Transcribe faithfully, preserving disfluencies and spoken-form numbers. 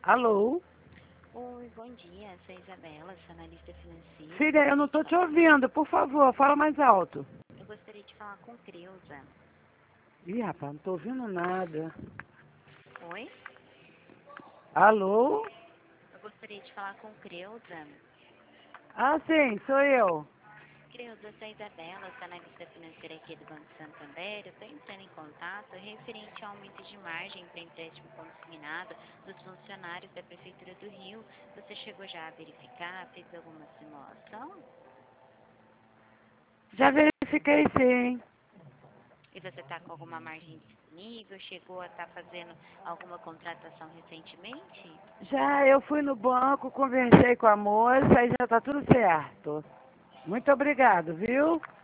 Alô? Oi, bom dia. Sou a Isabela, sou analista financeira. Filha, eu não estou te ouvindo. Por favor, fala mais alto. Eu gostaria de falar com Creuza. Ih, rapaz, não estou ouvindo nada. Oi? Alô? Eu gostaria de falar com Creuza. Ah, sim, sou eu. Creuza, eu sou a Isabela, sou analista financeira aqui do Banco Santander. Eu estou entrando em contato referente ao aumento de margem para empréstimo consignado dos funcionários da Prefeitura do Rio. Você chegou já a verificar, fez alguma simulação? Já verifiquei, sim. E você está com alguma margem disponível? Chegou a estar fazendo alguma contratação recentemente? Já eu fui no banco, conversei com a moça e já está tudo certo. Muito obrigado, viu?